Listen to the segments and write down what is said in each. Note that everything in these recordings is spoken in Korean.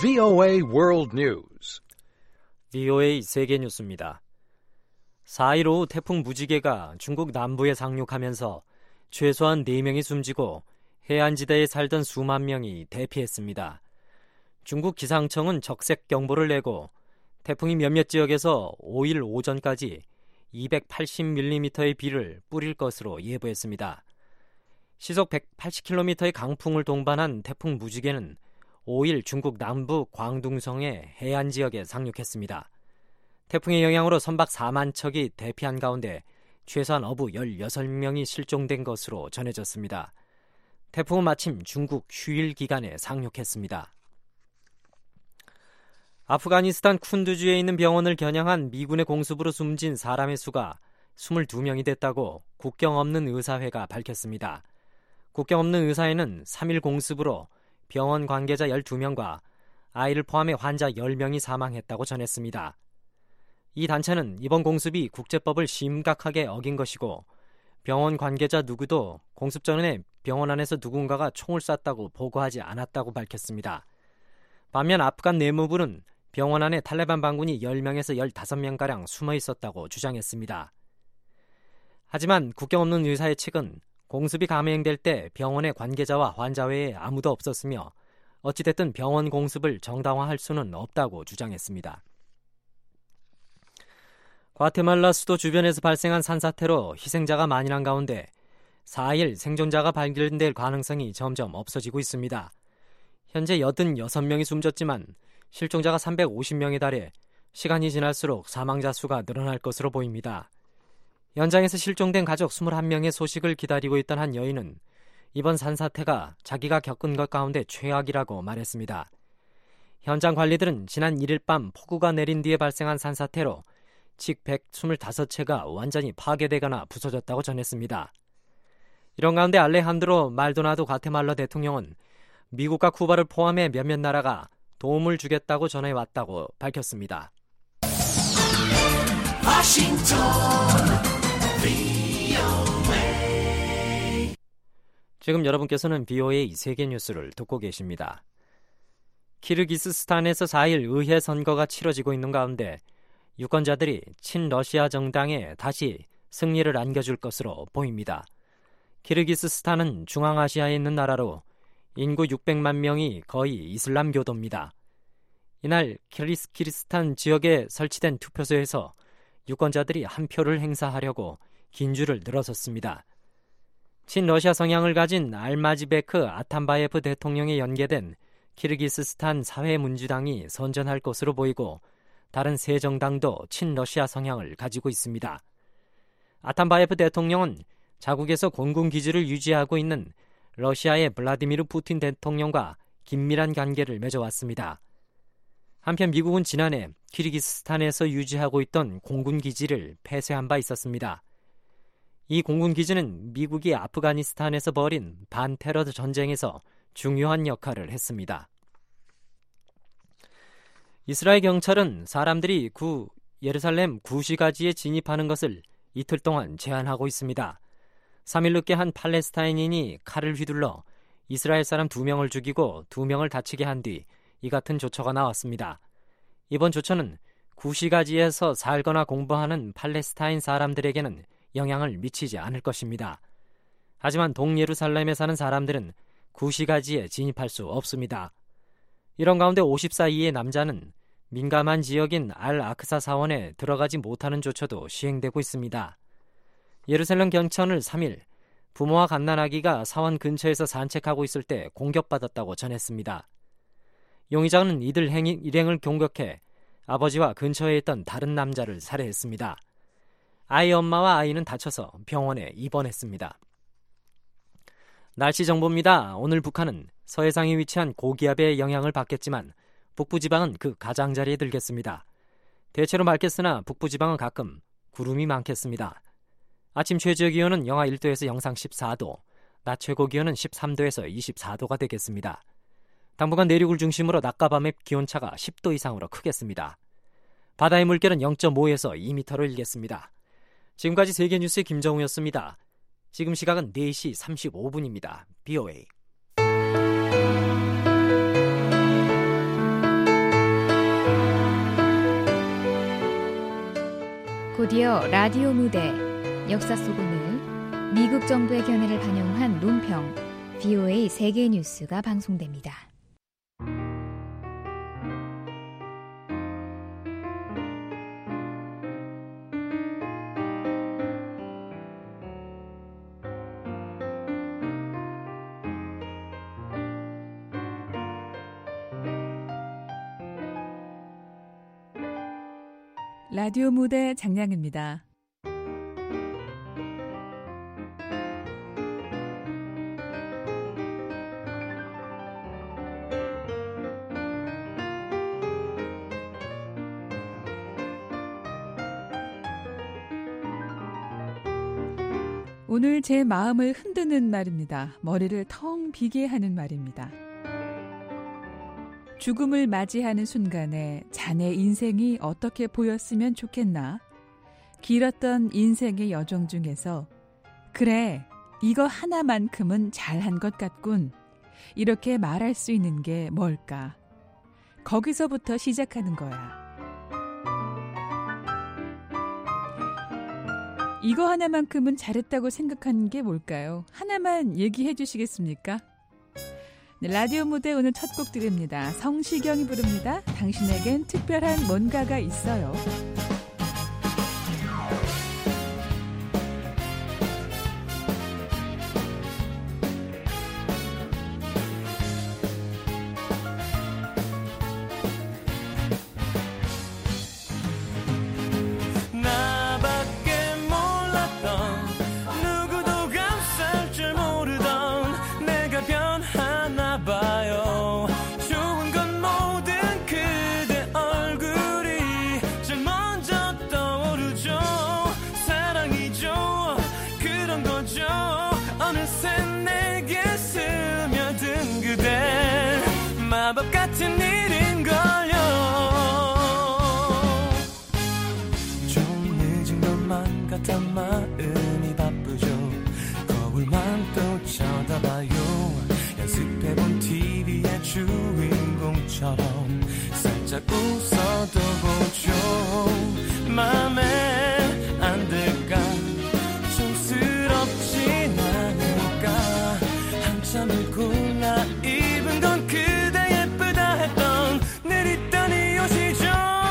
VOA World News. VOA 세계 뉴스입니다. 4일 오후 태풍 무지개가 중국 남부에 상륙하면서 최소한 4명이 숨지고 해안지대에 살던 수만 명이 대피했습니다. 중국 기상청은 적색경보를 내고 태풍이 몇몇 지역에서 5일 오전까지 280mm의 비를 뿌릴 것으로 예보했습니다. 시속 180km의 강풍을 동반한 태풍 무지개는 5일 중국 남부 광둥성의 해안 지역에 상륙했습니다. 태풍의 영향으로 선박 4만 척이 대피한 가운데 최소한 어부 16명이 실종된 것으로 전해졌습니다. 태풍은 마침 중국 휴일 기간에 상륙했습니다. 아프가니스탄 쿤두주에 있는 병원을 겨냥한 미군의 공습으로 숨진 사람의 수가 22명이 됐다고 국경 없는 의사회가 밝혔습니다. 국경 없는 의사회는 3일 공습으로 병원 관계자 12명과 아이를 포함해 환자 10명이 사망했다고 전했습니다. 이 단체는 이번 공습이 국제법을 심각하게 어긴 것이고 병원 관계자 누구도 공습 전에 병원 안에서 누군가가 총을 쐈다고 보고하지 않았다고 밝혔습니다. 반면 아프간 내무부는 병원 안에 탈레반 반군이 10명에서 15명가량 숨어 있었다고 주장했습니다. 하지만 국경 없는 의사회 측은 공습이 감행될 때 병원의 관계자와 환자 외에 아무도 없었으며 어찌됐든 병원 공습을 정당화할 수는 없다고 주장했습니다. 과테말라 수도 주변에서 발생한 산사태로 희생자가 많이 난 가운데 4일 생존자가 발견될 가능성이 점점 없어지고 있습니다. 현재 86명이 숨졌지만 실종자가 350명에 달해 시간이 지날수록 사망자 수가 늘어날 것으로 보입니다. 현장에서 실종된 가족 21명의 소식을 기다리고 있던 한 여인은 이번 산사태가 자기가 겪은 것 가운데 최악이라고 말했습니다. 현장 관리들은 지난 1일 밤 폭우가 내린 뒤에 발생한 산사태로 직 125채가 완전히 파괴되거나 부서졌다고 전했습니다. 이런 가운데 알레한드로 말도나도 과테말라 대통령은 미국과 쿠바를 포함해 몇몇 나라가 도움을 주겠다고 전해왔다고 밝혔습니다. 지금 여러분께서는 VOA 세계 뉴스를 듣고 계십니다. 키르기스스탄에서 4일 의회 선거가 치러지고 있는 가운데 유권자들이 친러시아 정당에 다시 승리를 안겨줄 것으로 보입니다. 키르기스스탄은 중앙아시아에 있는 나라로 인구 600만 명이 거의 이슬람교도입니다. 이날 키르기스탄 지역에 설치된 투표소에서 유권자들이 한 표를 행사하려고 긴 줄을 늘어섰습니다. 친러시아 성향을 가진 알마지베크 아탄바예프 대통령에 연계된 키르기스스탄 사회민주당이 선전할 것으로 보이고 다른 세 정당도 친러시아 성향을 가지고 있습니다. 아탄바예프 대통령은 자국에서 공군 기지를 유지하고 있는 러시아의 블라디미르 푸틴 대통령과 긴밀한 관계를 맺어왔습니다. 한편 미국은 지난해 키르기스스탄에서 유지하고 있던 공군 기지를 폐쇄한 바 있었습니다. 이 공군 기지는 미국이 아프가니스탄에서 벌인 반테러 전쟁에서 중요한 역할을 했습니다. 이스라엘 경찰은 사람들이 예루살렘 구시가지에 진입하는 것을 이틀 동안 제한하고 있습니다. 3일 늦게 한 팔레스타인인이 칼을 휘둘러 이스라엘 사람 2명을 죽이고 2명을 다치게 한 뒤 이 같은 조처가 나왔습니다. 이번 조처는 구시가지에서 살거나 공부하는 팔레스타인 사람들에게는 영향을 미치지 않을 것입니다. 하지만 동예루살렘에 사는 사람들은 구시가지에 진입할 수 없습니다. 이런 가운데 50살 이하의 남자는 민감한 지역인 알-아크사 사원에 들어가지 못하는 조처도 시행되고 있습니다. 예루살렘 경찰은 3일 부모와 갓난아기가 사원 근처에서 산책하고 있을 때 공격받았다고 전했습니다. 용의자는 이들 일행을 공격해 아버지와 근처에 있던 다른 남자를 살해했습니다. 아이 엄마와 아이는 다쳐서 병원에 입원했습니다. 날씨 정보입니다. 오늘 북한은 서해상에 위치한 고기압의 영향을 받겠지만 북부지방은 그 가장자리에 들겠습니다. 대체로 맑겠으나 북부지방은 가끔 구름이 많겠습니다. 아침 최저 기온은 영하 1도에서 영상 14도, 낮 최고 기온은 13도에서 24도가 되겠습니다. 당분간 내륙을 중심으로 낮과 밤의 기온차가 10도 이상으로 크겠습니다. 바다의 물결은 0.5에서 2m로 일겠습니다. 지금까지 세계뉴스의 김정우였습니다. 지금 시각은 4시 35분입니다. BOA. 곧이어 라디오 무대 역사 속 오늘 미국 정부의 견해를 반영한 논평 VOA 세계 뉴스가 방송됩니다. 라디오 무대 장량입니다. 오늘 제 마음을 흔드는 말입니다. 머리를 텅 비게 하는 말입니다. 죽음을 맞이하는 순간에 자네 인생이 어떻게 보였으면 좋겠나? 길었던 인생의 여정 중에서 그래, 이거 하나만큼은 잘한 것 같군. 이렇게 말할 수 있는 게 뭘까? 거기서부터 시작하는 거야. 이거 하나만큼은 잘했다고 생각하는 게 뭘까요? 하나만 얘기해 주시겠습니까? 네, 라디오 무대 오늘 첫 곡 드립니다. 성시경이 부릅니다. 당신에겐 특별한 뭔가가 있어요. 마법 같은 일인걸요. 좀 늦은 것만 같아 마음이 바쁘죠. 거울만 또 쳐다봐요. 연습해본 TV의 주인공처럼 살짝 웃어도 보죠. 맘에 안 들까 촌스럽진 않을까. 한참을 골라 입은 건 그대 예쁘다 했던 늘 있던 이 옷이죠.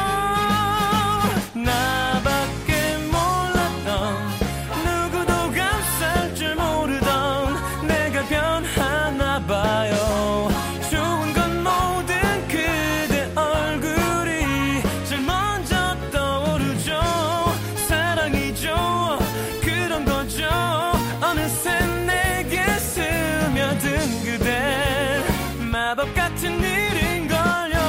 나밖에 몰랐던 누구도 감쌀 줄 모르던 내가 변하나 봐요. 좋은 건 모든 그대 얼굴이 제일 먼저 떠오르죠. 사랑이죠. 그런 거죠. 어느새 내게 스며든 그대 마법 같은 일인걸요.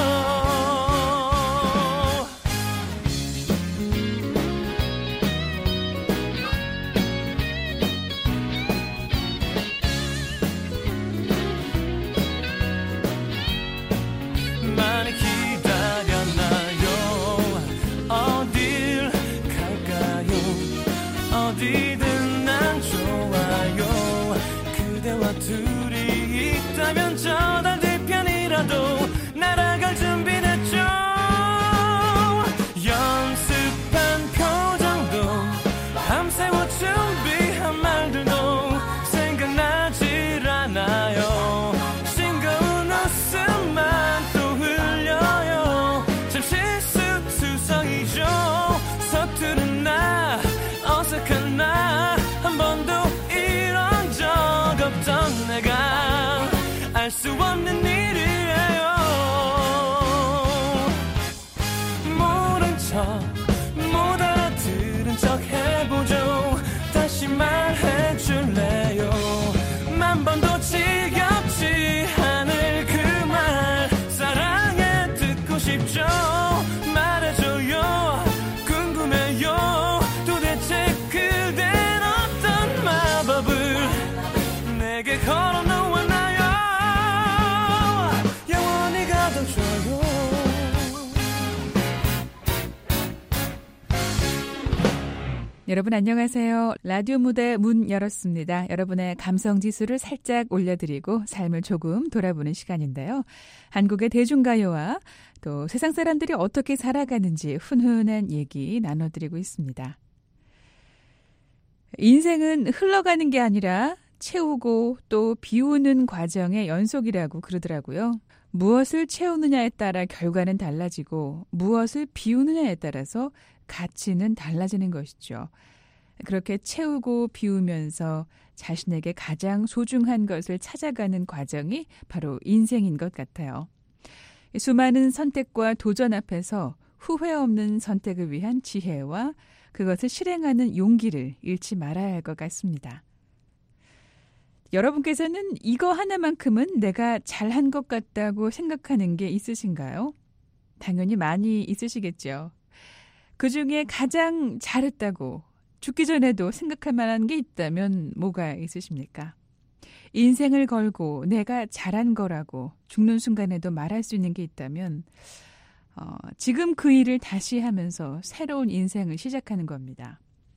많이 기다렸나요? 어딜 갈까요? 어디든 난 좋아요. 그대와 둘이 있다면 저 달 뒤편이라도 날아갈 준비됐죠. 연습한 표정도 밤새워 준비한 말들도 생각나질 않아요. 싱거운 웃음만 또 흘려요. 참 실수투성이죠. 서투른 나 어색한 나 한 번도 이런 적 없던 내가 알 수 없는 일이에요. 모른 척 못 알아들은 척 해보죠. 다시 말해줄래요. 만 번도 지겹지 않을 그 말 사랑해 듣고 싶죠. 말해줘요. 궁금해요. 도대체 그댄 어떤 마법을 내게 걸어놓았나요? 영원히 가도 줘요. 여러분 안녕하세요. 라디오 무대 문 열었습니다. 여러분의 감성지수를 살짝 올려드리고 삶을 조금 돌아보는 시간인데요. 한국의 대중가요와 또 세상 사람들이 어떻게 살아가는지 훈훈한 얘기 나눠드리고 있습니다. 인생은 흘러가는 게 아니라 채우고 또 비우는 과정의 연속이라고 그러더라고요. 무엇을 채우느냐에 따라 결과는 달라지고 무엇을 비우느냐에 따라서 가치는 달라지는 것이죠. 그렇게 채우고 비우면서 자신에게 가장 소중한 것을 찾아가는 과정이 바로 인생인 것 같아요. 수많은 선택과 도전 앞에서 후회 없는 선택을 위한 지혜와 그것을 실행하는 용기를 잃지 말아야 할 것 같습니다. 여러분께서는 이거 하나만큼은 내가 잘한 것 같다고 생각하는 게 있으신가요? 당연히 많이 있으시겠죠. 그중에 가장 잘했다고 죽기 전에도 생각할 만한 게 있다면 뭐가 있으십니까? 인생을 걸고 내가 잘한 거라고 죽는 순간에도 말할 수 있는 게 있다면 지금 그 일을 다시 하면서 새로운 인생을 시작하는 겁니다.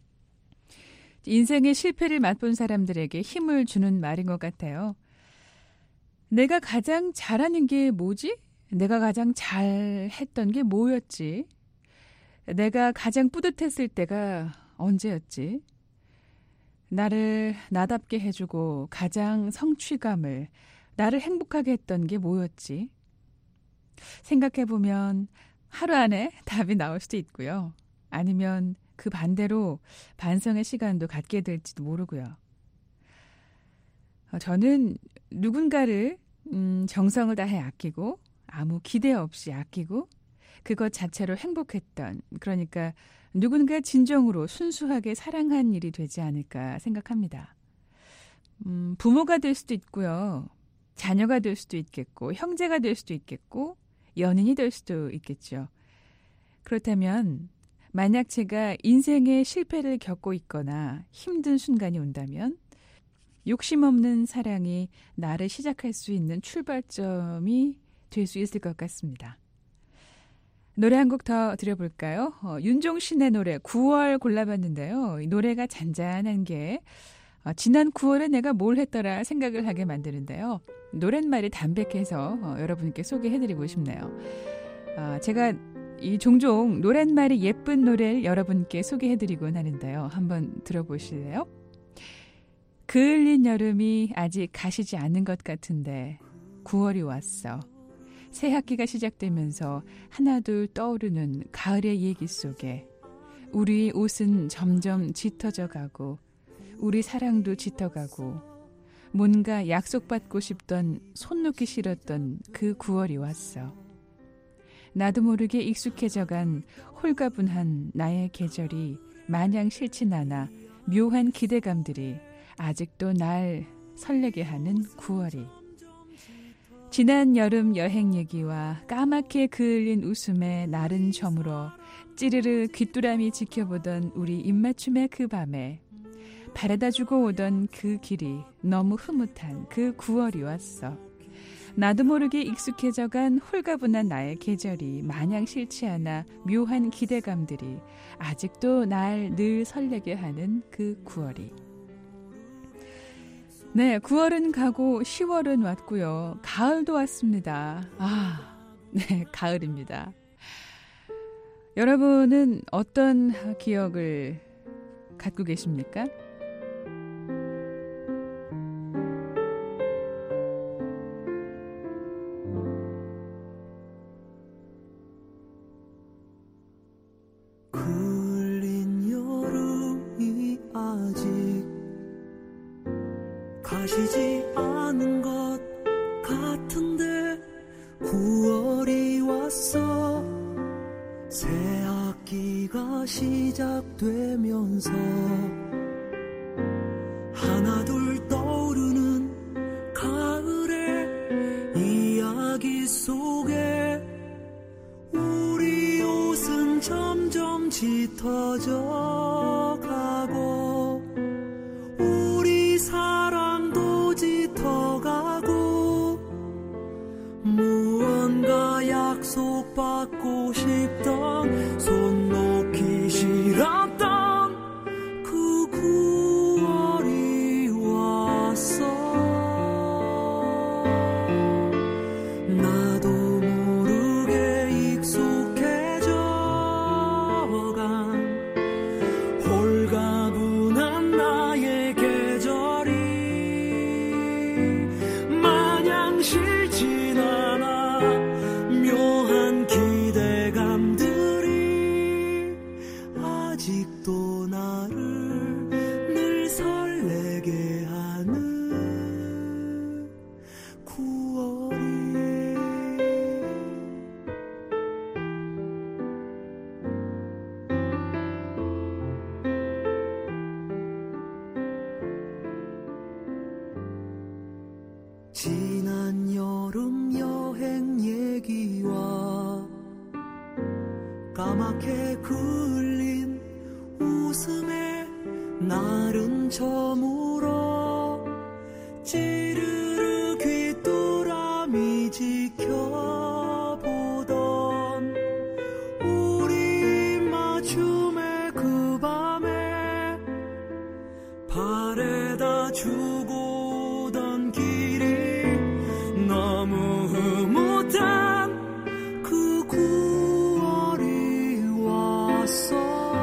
인생의 실패를 맛본 사람들에게 힘을 주는 말인 것 같아요. 내가 가장 잘하는 게 뭐지? 내가 가장 잘했던 게 뭐였지? 내가 가장 뿌듯했을 때가 언제였지? 나를 나답게 해주고 가장 성취감을, 나를 행복하게 했던 게 뭐였지? 생각해보면 하루 안에 답이 나올 수도 있고요. 아니면 그 반대로 반성의 시간도 갖게 될지도 모르고요. 저는 누군가를 정성을 다해 아끼고 아무 기대 없이 아끼고 그것 자체로 행복했던, 그러니까 누군가 진정으로 순수하게 사랑한 일이 되지 않을까 생각합니다. 부모가 될 수도 있고요. 자녀가 될 수도 있겠고 형제가 될 수도 있겠고 연인이 될 수도 있겠죠. 그렇다면 만약 제가 인생의 실패를 겪고 있거나 힘든 순간이 온다면 욕심 없는 사랑이 나를 시작할 수 있는 출발점이 될 수 있을 것 같습니다. 노래 한 곡 더 들어볼까요? 윤종신의 노래 9월 골라봤는데요. 이 노래가 잔잔한 게 지난 9월에 내가 뭘 했더라 생각을 하게 만드는데요. 노랫말이 담백해서 여러분께 소개해드리고 싶네요. 제가 이 종종 노랫말이 예쁜 노래를 여러분께 소개해드리곤 하는데요. 한번 들어보실래요? 그을린 여름이 아직 가시지 않은 것 같은데 9월이 왔어. 새 학기가 시작되면서 하나둘 떠오르는 가을의 얘기 속에 우리 옷은 점점 짙어져 가고 우리 사랑도 짙어가고 뭔가 약속받고 싶던 손 놓기 싫었던 그 9월이 왔어. 나도 모르게 익숙해져간 홀가분한 나의 계절이 마냥 싫진 않아 묘한 기대감들이 아직도 날 설레게 하는 9월이. 지난 여름 여행 얘기와 까맣게 그을린 웃음에 날은 저물어 찌르르 귀뚜라미 지켜보던 우리 입맞춤의 그 밤에 바래다주고 오던 그 길이 너무 흐뭇한 그 9월이 왔어. 나도 모르게 익숙해져간 홀가분한 나의 계절이 마냥 싫지 않아 묘한 기대감들이 아직도 날 늘 설레게 하는 그 9월이. 네, 9월은 가고 10월은 왔고요. 가을도 왔습니다. 네, 가을입니다. 여러분은 어떤 기억을 갖고 계십니까? 그을린 여름이 아직 가시지 않은 것 같은데 9월이 왔어. 새 학기가 시작되면서 하나둘 떠오르는 가을의 이야기 속에 우리 옷은 점점 짙어져 가고 우리 사랑도 짙어가고 무언가 약속받고 싶던 손 놓기 싫었던 지난 여름 여행 얘기와 까맣게 그을린 웃음에 날은 저물어 찌르르 귀뚜라미 지켜보던 우리 맞춤의 그 밤에 바래다 주고 던 길이 너무 흐뭇한 그 9월이 왔어.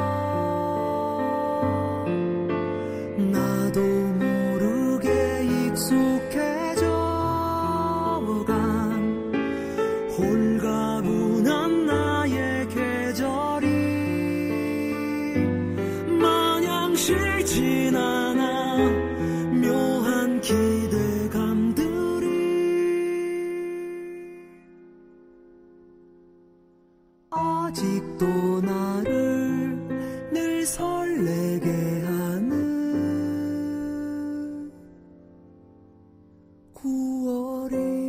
나도 모르게 익숙해져간 홀가분한 나의 계절이 마냥 싫진 않아. 묘한 기대감들이 아직도 나를 늘 설레게 하는 9월이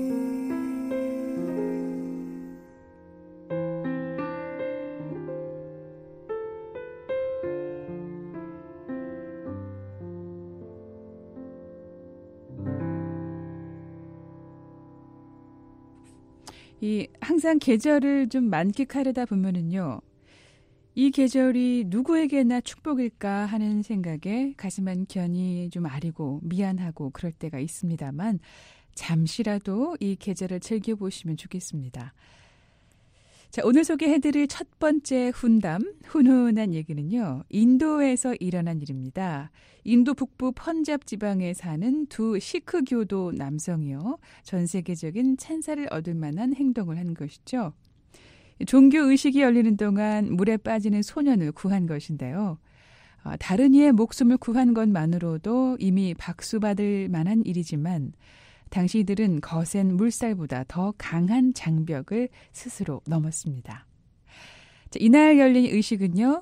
항상 계절을 좀 만끽하려다 보면은요, 이 계절이 누구에게나 축복일까 하는 생각에 가슴 한켠이 좀 아리고 미안하고 그럴 때가 있습니다만 잠시라도 이 계절을 즐겨보시면 좋겠습니다. 자, 오늘 소개해드릴 첫 번째 훈훈한 얘기는요, 인도에서 일어난 일입니다. 인도 북부 펀잡 지방에 사는 두 시크 교도 남성이요, 전 세계적인 찬사를 얻을 만한 행동을 한 것이죠. 종교 의식이 열리는 동안 물에 빠지는 소년을 구한 것인데요. 다른 이의 목숨을 구한 것만으로도 이미 박수받을 만한 일이지만 당시 이들은 거센 물살보다 더 강한 장벽을 스스로 넘었습니다. 자, 이날 열린 의식은요,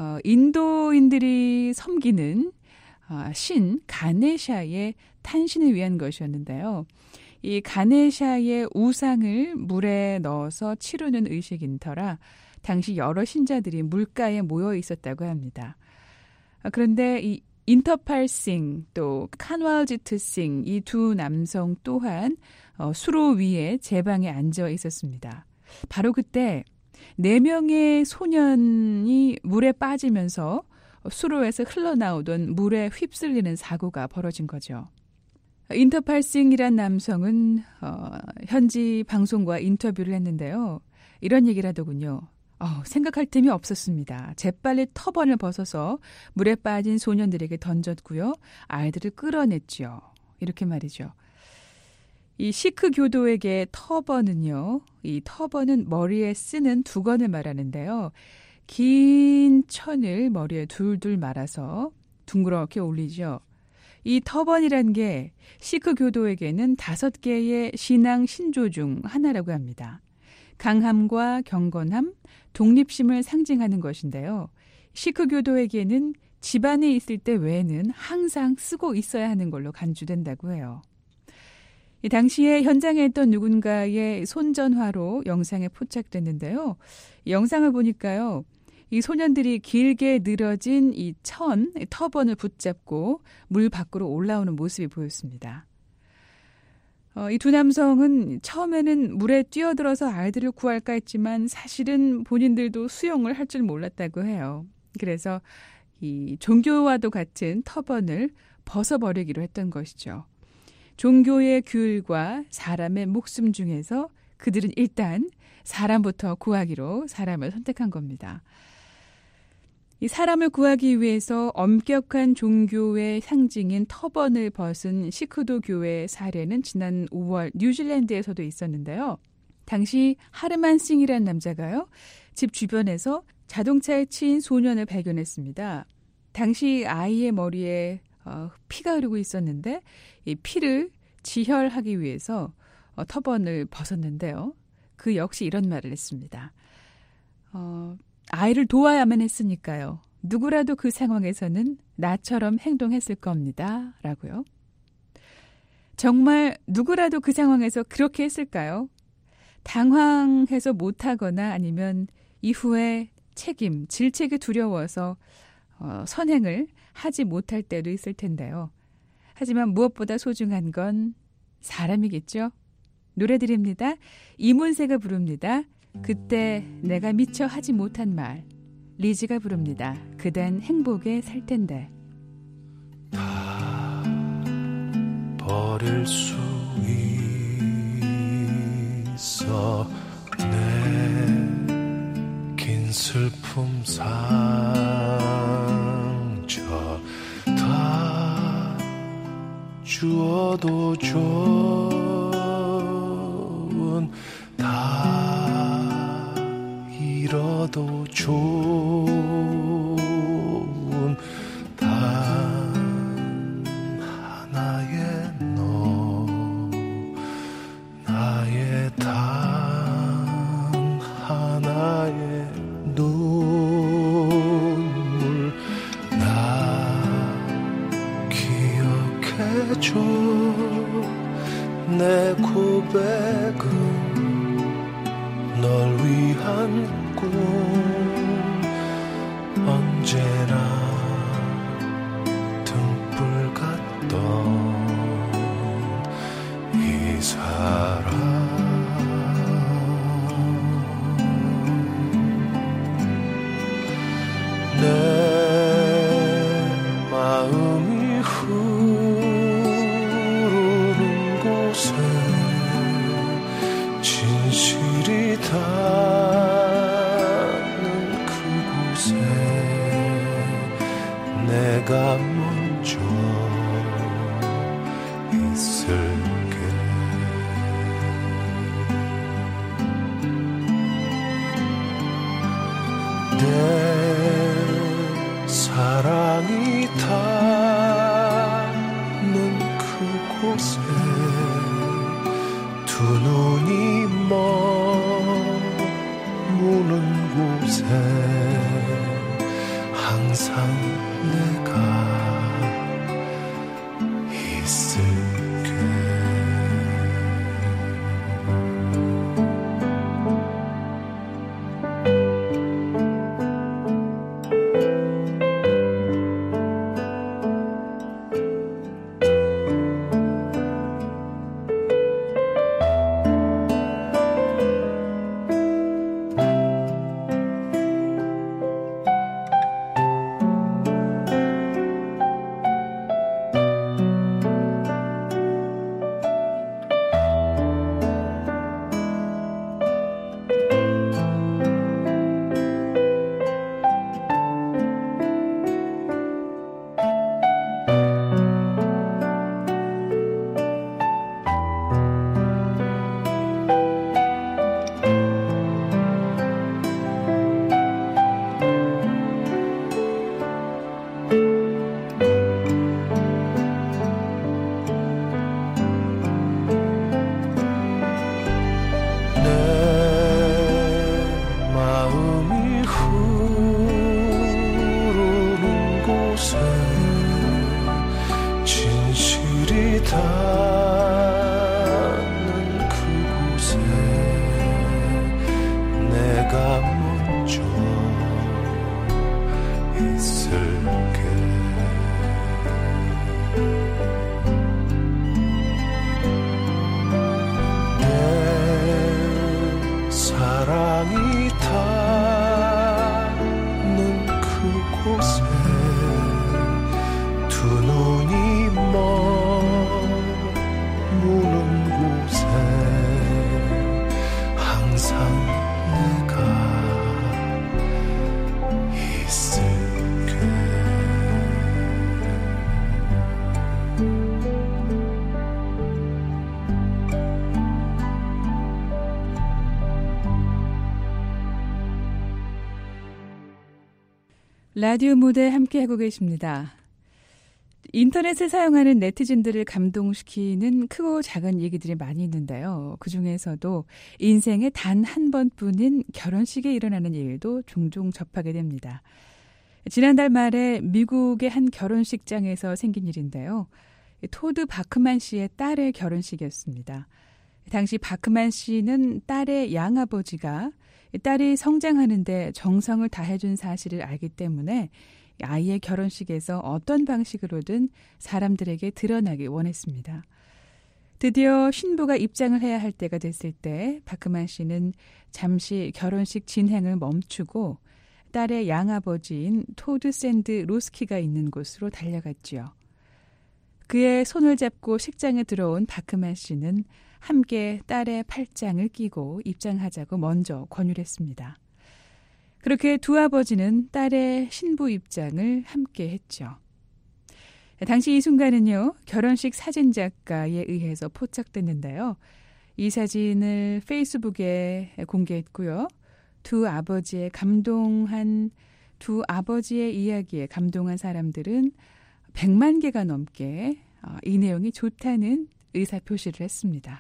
인도인들이 섬기는 신 가네샤의 탄신을 위한 것이었는데요. 이 가네샤의 우상을 물에 넣어서 치르는 의식인 터라 당시 여러 신자들이 물가에 모여 있었다고 합니다. 그런데 이 인터팔 싱 또 칸왈지트 싱 이 두 남성 또한 수로 위에 제방에 앉아 있었습니다. 바로 그때 4명의 소년이 물에 빠지면서 수로에서 흘러나오던 물에 휩쓸리는 사고가 벌어진 거죠. 인터팔 싱이란 남성은 현지 방송과 인터뷰를 했는데요. 이런 얘기를 하더군요. 생각할 틈이 없었습니다. 재빨리 터번을 벗어서 물에 빠진 소년들에게 던졌고요. 아이들을 끌어냈죠. 이렇게 말이죠. 이 시크 교도에게 터번은요, 이 터번은 머리에 쓰는 두건을 말하는데요. 긴 천을 머리에 둘둘 말아서 둥그렇게 올리죠. 이 터번이란 게 시크 교도에게는 5개의 신앙 신조 중 하나라고 합니다. 강함과 경건함, 독립심을 상징하는 것인데요. 시크 교도에게는 집안에 있을 때 외에는 항상 쓰고 있어야 하는 걸로 간주된다고 해요. 이 당시에 현장에 있던 누군가의 손전화로 영상에 포착됐는데요. 이 영상을 보니까요, 이 소년들이 길게 늘어진 이 터번을 붙잡고 물 밖으로 올라오는 모습이 보였습니다. 이 두 남성은 처음에는 물에 뛰어들어서 아이들을 구할까 했지만 사실은 본인들도 수영을 할 줄 몰랐다고 해요. 그래서 이 종교와도 같은 터번을 벗어버리기로 했던 것이죠. 종교의 규율과 사람의 목숨 중에서 그들은 일단 사람부터 구하기로 사람을 선택한 겁니다. 이 사람을 구하기 위해서 엄격한 종교의 상징인 터번을 벗은 시크도 교회의 사례는 지난 5월 뉴질랜드에서도 있었는데요. 당시 하르만 싱이라는 남자가요, 집 주변에서 자동차에 치인 소년을 발견했습니다. 당시 아이의 머리에 피가 흐르고 있었는데 이 피를 지혈하기 위해서 터번을 벗었는데요. 그 역시 이런 말을 했습니다. 아이를 도와야만 했으니까요. 누구라도 그 상황에서는 나처럼 행동했을 겁니다. 라고요. 정말 누구라도 그 상황에서 그렇게 했을까요? 당황해서 못하거나 아니면 이후에 질책이 두려워서 선행을 하지 못할 때도 있을 텐데요. 하지만 무엇보다 소중한 건 사람이겠죠. 노래 드립니다. 이문세가 부릅니다. 그때 내가 미처 하지 못한 말. 리즈가 부릅니다. 그댄 행복에 살 텐데. 다 버릴 수 있어 내 긴 슬픔 상처 다 주어도 좋은 다 잃어도 좋은 단 하나의 너 나의 단 하나의 눈물 나 기억해줘 내 고백은 널 위한 꿈 언제나 등불 같던 이 사람 내 마음이 흐르는 곳에 진실이 닿는 그곳에 내가 먼저 있을게 내 사랑이 닿는 그곳에 두 눈이 머무는 곳에 항상 내가 있을게 닿는 그곳에 내가 먼저 있을게 내 사랑이 닿는 그곳에 두 눈이 머무는 곳에 항상 내가 있을게 라디오 무대 함께하고 계십니다. 인터넷을 사용하는 네티즌들을 감동시키는 크고 작은 얘기들이 많이 있는데요. 그중에서도 인생에 단 한 번뿐인 결혼식에 일어나는 일도 종종 접하게 됩니다. 지난달 말에 미국의 한 결혼식장에서 생긴 일인데요. 토드 바크만 씨의 딸의 결혼식이었습니다. 당시 바크만 씨는 딸의 양아버지가 딸이 성장하는데 정성을 다해준 사실을 알기 때문에 아이의 결혼식에서 어떤 방식으로든 사람들에게 드러나기 원했습니다. 드디어 신부가 입장을 해야 할 때가 됐을 때 바크만 씨는 잠시 결혼식 진행을 멈추고 딸의 양아버지인 토드 샌드 로스키가 있는 곳으로 달려갔지요. 그의 손을 잡고 식장에 들어온 바크만 씨는 함께 딸의 팔짱을 끼고 입장하자고 먼저 권유를 했습니다. 그렇게 두 아버지는 딸의 신부 입장을 함께 했죠. 당시 이 순간은요, 결혼식 사진작가에 의해서 포착됐는데요. 이 사진을 페이스북에 공개했고요. 두 아버지의 이야기에 감동한 사람들은 100만 개가 넘게 이 내용이 좋다는 의사표시를 했습니다.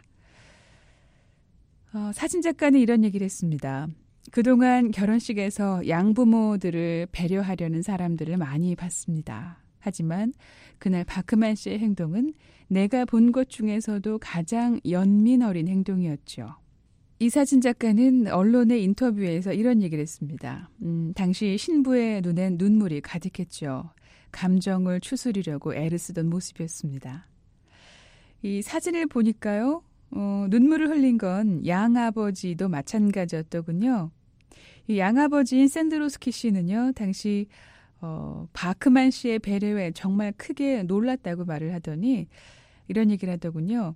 사진작가는 이런 얘기를 했습니다. 그동안 결혼식에서 양부모들을 배려하려는 사람들을 많이 봤습니다. 하지만 그날 바크만 씨의 행동은 내가 본 것 중에서도 가장 연민 어린 행동이었죠. 이 사진작가는 언론의 인터뷰에서 이런 얘기를 했습니다. 당시 신부의 눈엔 눈물이 가득했죠. 감정을 추스리려고 애를 쓰던 모습이었습니다. 이 사진을 보니까요. 눈물을 흘린 건 양아버지도 마찬가지였더군요. 이 양아버지인 샌드로스키 씨는요. 당시 바크만 씨의 배려에 정말 크게 놀랐다고 말을 하더니 이런 얘기를 하더군요.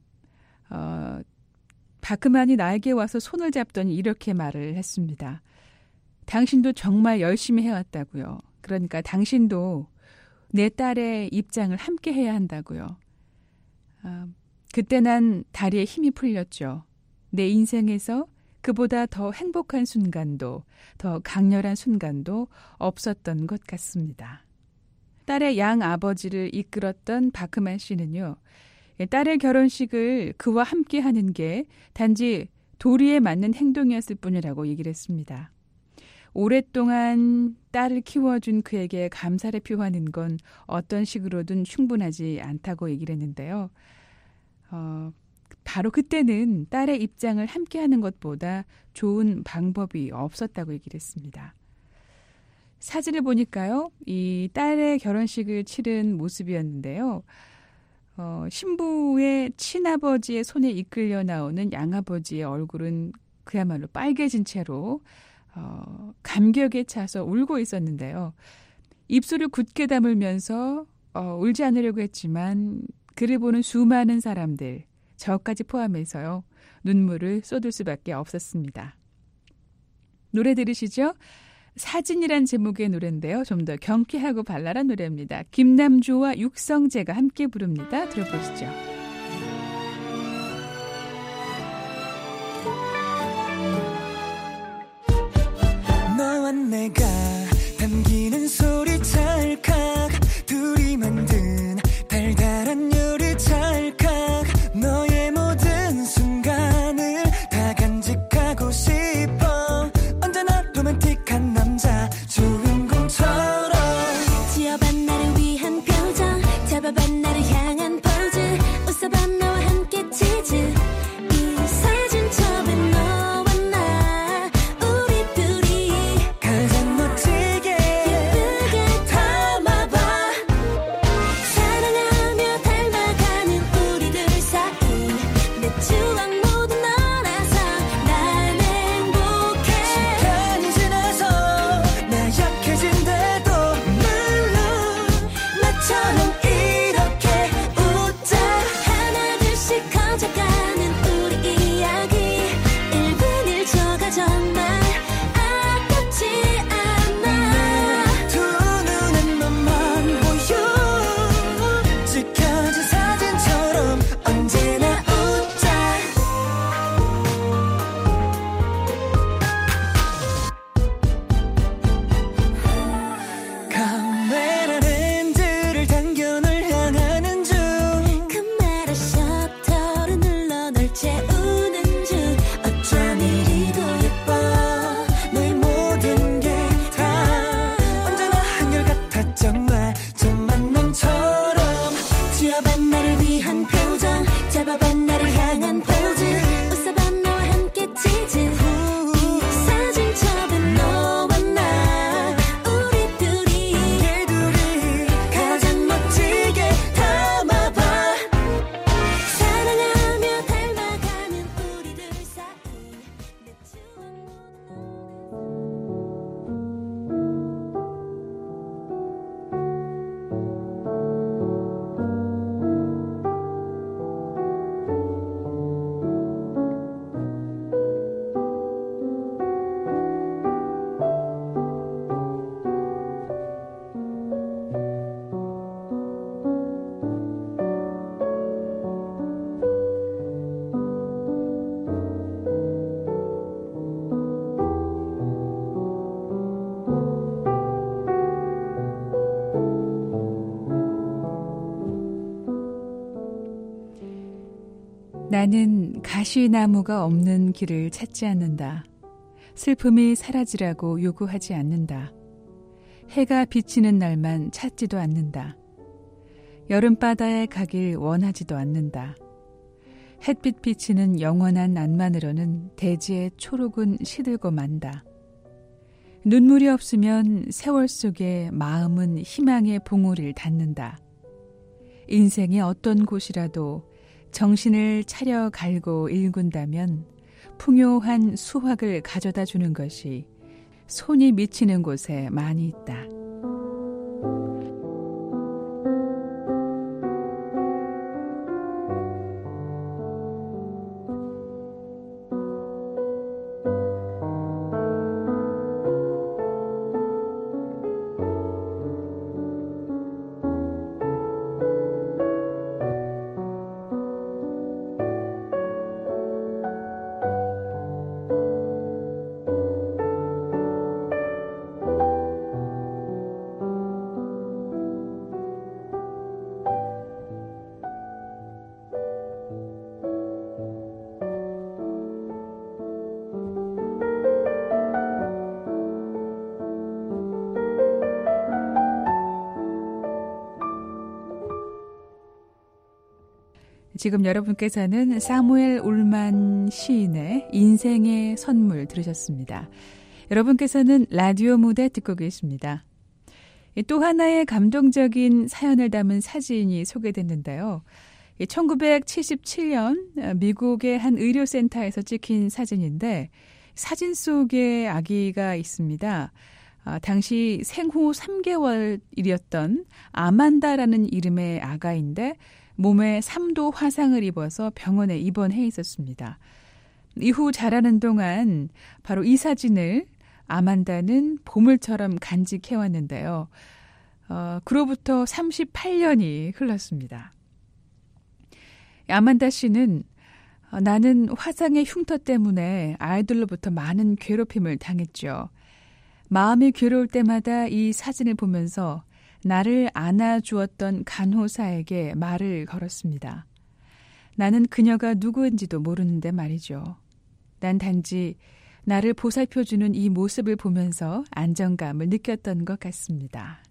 바크만이 나에게 와서 손을 잡더니 이렇게 말을 했습니다. 당신도 정말 열심히 해왔다고요. 그러니까 당신도 내 딸의 입장을 함께 해야 한다고요. 그때 난 다리에 힘이 풀렸죠. 내 인생에서 그보다 더 행복한 순간도, 더 강렬한 순간도 없었던 것 같습니다. 딸의 양아버지를 이끌었던 바크만 씨는요. 딸의 결혼식을 그와 함께 하는 게 단지 도리에 맞는 행동이었을 뿐이라고 얘기를 했습니다. 오랫동안 딸을 키워준 그에게 감사를 표하는 건 어떤 식으로든 충분하지 않다고 얘기를 했는데요. 바로 그때는 딸의 입장을 함께하는 것보다 좋은 방법이 없었다고 얘기를 했습니다. 사진을 보니까요. 이 딸의 결혼식을 치른 모습이었는데요. 신부의 친아버지의 손에 이끌려 나오는 양아버지의 얼굴은 그야말로 빨개진 채로 감격에 차서 울고 있었는데요. 입술을 굳게 다물면서 울지 않으려고 했지만 그를 보는 수많은 사람들, 저까지 포함해서요. 눈물을 쏟을 수밖에 없었습니다. 노래 들으시죠? 사진이란 제목의 노래인데요. 좀 더 경쾌하고 발랄한 노래입니다. 김남주와 육성재가 함께 부릅니다. 들어보시죠. 너와 내가 담기는 소리 찰칵 둘이 만든 달달한 요리 찰칵 너의 모든 순간을 다 간직하고 싶어 언제나 로맨틱한 남자 주인공처럼 지어봐 나를 위한 표정 잡아봐 나를 향한 포즈 웃어봐 너와 함께 치즈 이 사진첩에 너와 나 우리 둘이 가장 멋지게 예쁘게 담아봐 사랑하며 닮아가는 우리들 사이 내 추억 모두 너라서 난 행복해 시간이 지나서 나 약해진대도 물론 나처럼 이렇게 웃자 하나둘씩 커져가는 우리 이야기 1분 1초가 정말 아깝지 않아 두 눈엔 너만 보여 찍혀진 사진처럼 언제나 웃자 카메라 렌즈를 당겨 널 향하는 중 카메라 셔터를 눌러 널 채우는 중 어쩜 이리도 예뻐 너의 모든 게 다 언제나 한결같아 정말 첫 만남처럼 지어봐 나를 나는 가시나무가 없는 길을 찾지 않는다. 슬픔이 사라지라고 요구하지 않는다. 해가 비치는 날만 찾지도 않는다. 여름바다에 가길 원하지도 않는다. 햇빛 비치는 영원한 날만으로는 대지의 초록은 시들고 만다. 눈물이 없으면 세월 속에 마음은 희망의 봉우리를 닫는다. 인생의 어떤 곳이라도 정신을 차려 갈고 일군다면 풍요한 수확을 가져다 주는 것이 손이 미치는 곳에 많이 있다. 지금 여러분께서는 사무엘 울만 시인의 인생의 선물 들으셨습니다. 여러분께서는 라디오 무대 듣고 계십니다. 또 하나의 감동적인 사연을 담은 사진이 소개됐는데요. 1977년 미국의 한 의료센터에서 찍힌 사진인데 사진 속에 아기가 있습니다. 당시 생후 3개월이었던 아만다라는 이름의 아가인데 몸에 3도 화상을 입어서 병원에 입원해 있었습니다. 이후 자라는 동안 바로 이 사진을 아만다는 보물처럼 간직해왔는데요. 그로부터 38년이 흘렀습니다. 아만다 씨는 나는 화상의 흉터 때문에 아이들로부터 많은 괴롭힘을 당했죠. 마음이 괴로울 때마다 이 사진을 보면서 나를 안아주었던 간호사에게 말을 걸었습니다. 나는 그녀가 누구인지도 모르는데 말이죠. 난 단지 나를 보살펴주는 이 모습을 보면서 안정감을 느꼈던 것 같습니다.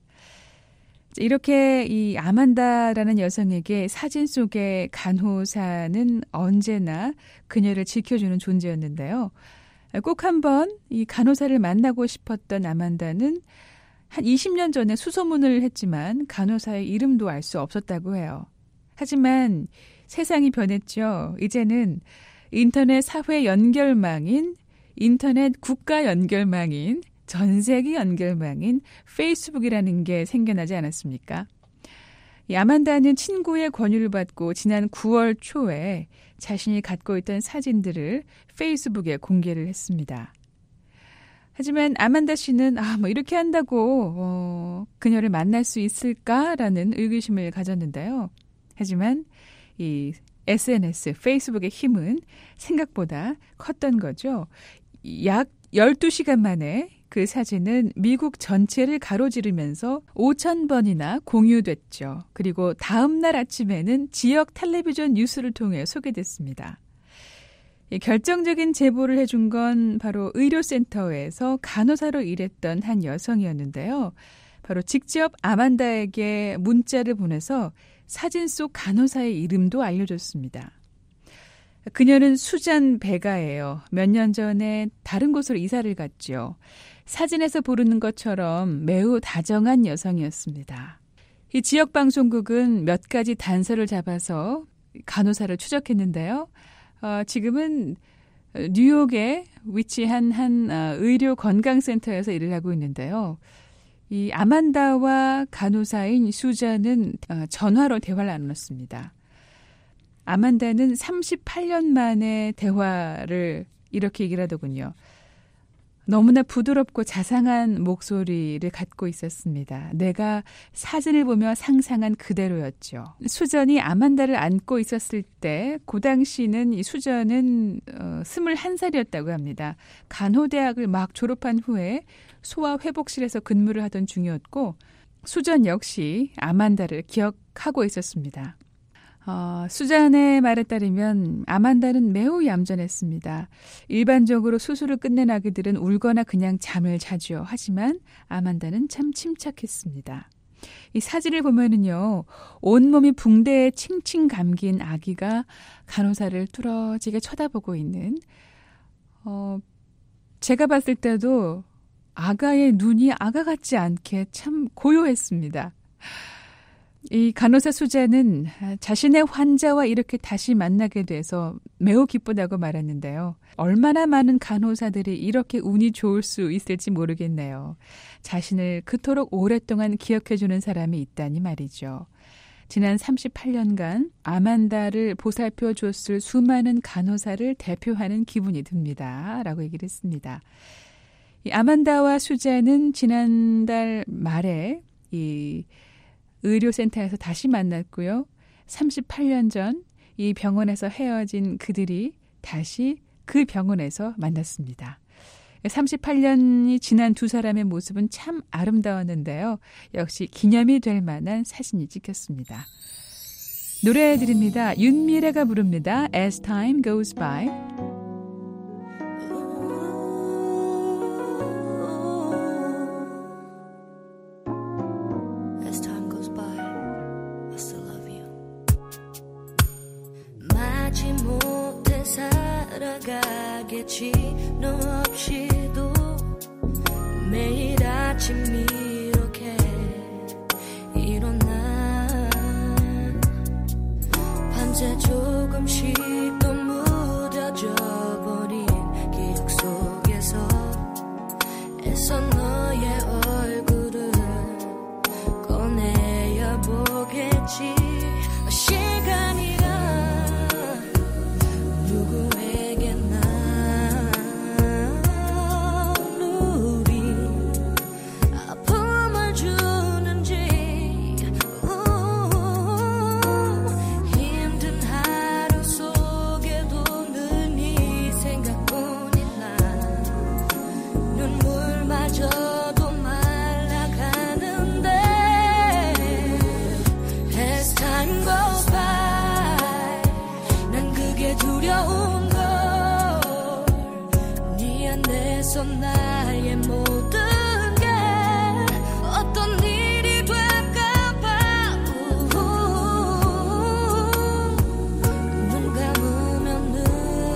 이렇게 이 아만다라는 여성에게 사진 속의 간호사는 언제나 그녀를 지켜주는 존재였는데요. 꼭 한번 이 간호사를 만나고 싶었던 아만다는 한 20년 전에 수소문을 했지만 간호사의 이름도 알 수 없었다고 해요. 하지만 세상이 변했죠. 이제는 인터넷 사회 연결망인, 인터넷 국가 연결망인, 전 세계 연결망인 페이스북이라는 게 생겨나지 않았습니까? 이 아만다는 친구의 권유를 받고 지난 9월 초에 자신이 갖고 있던 사진들을 페이스북에 공개를 했습니다. 하지만 아만다 씨는 이렇게 한다고 그녀를 만날 수 있을까라는 의구심을 가졌는데요. 하지만 이 SNS, 페이스북의 힘은 생각보다 컸던 거죠. 약 12시간 만에 그 사진은 미국 전체를 가로지르면서 5,000번이나 공유됐죠. 그리고 다음 날 아침에는 지역 텔레비전 뉴스를 통해 소개됐습니다. 결정적인 제보를 해준 건 바로 의료센터에서 간호사로 일했던 한 여성이었는데요. 바로 직접 아만다에게 문자를 보내서 사진 속 간호사의 이름도 알려줬습니다. 그녀는 수잔 베가예요. 몇 년 전에 다른 곳으로 이사를 갔죠. 사진에서 보는 것처럼 매우 다정한 여성이었습니다. 이 지역 방송국은 몇 가지 단서를 잡아서 간호사를 추적했는데요. 지금은 뉴욕에 위치한 한 의료 건강센터에서 일을 하고 있는데요. 이 아만다와 간호사인 수잔은 전화로 대화를 나눴습니다. 아만다는 38년 만에 대화를 이렇게 얘기를 하더군요. 너무나 부드럽고 자상한 목소리를 갖고 있었습니다. 내가 사진을 보며 상상한 그대로였죠. 수전이 아만다를 안고 있었을 때 그 당시는 이 수전은 21살이었다고 합니다. 간호대학을 막 졸업한 후에 소아회복실에서 근무를 하던 중이었고 수전 역시 아만다를 기억하고 있었습니다. 수잔의 말에 따르면 아만다는 매우 얌전했습니다. 일반적으로 수술을 끝낸 아기들은 울거나 그냥 잠을 자죠. 하지만 아만다는 참 침착했습니다. 이 사진을 보면은요, 온몸이 붕대에 칭칭 감긴 아기가 간호사를 뚫어지게 쳐다보고 있는, 제가 봤을 때도 아가의 눈이 아가 같지 않게 참 고요했습니다. 이 간호사 수잔은 자신의 환자와 이렇게 다시 만나게 돼서 매우 기쁘다고 말했는데요. 얼마나 많은 간호사들이 이렇게 운이 좋을 수 있을지 모르겠네요. 자신을 그토록 오랫동안 기억해주는 사람이 있다니 말이죠. 지난 38년간 아만다를 보살펴줬을 수많은 간호사를 대표하는 기분이 듭니다. 라고 얘기를 했습니다. 이 아만다와 수잔은 지난달 말에 이 의료센터에서 다시 만났고요. 38년 전 이 병원에서 헤어진 그들이 다시 그 병원에서 만났습니다. 38년이 지난 두 사람의 모습은 참 아름다웠는데요. 역시 기념이 될 만한 사진이 찍혔습니다. 노래 드립니다. 윤미래가 부릅니다. As Time Goes By. 살아가겠지 너 없이도 매일 아침 이렇게 일어나 밤새 조금씩 또 무뎌져 버린 기억 속에서 애써 너의 얼굴을 꺼내야 보겠지. 시간이란 누구에게나 우리 아픔을 주는지 힘든 하루 속에도 늘 네 생각뿐인 나 눈물마저도 말라가는데 As time goes by 난 그게 두려운 걸 네 안에서 나의 모든 게 어떤 일이 될까봐 눈 감으면 늘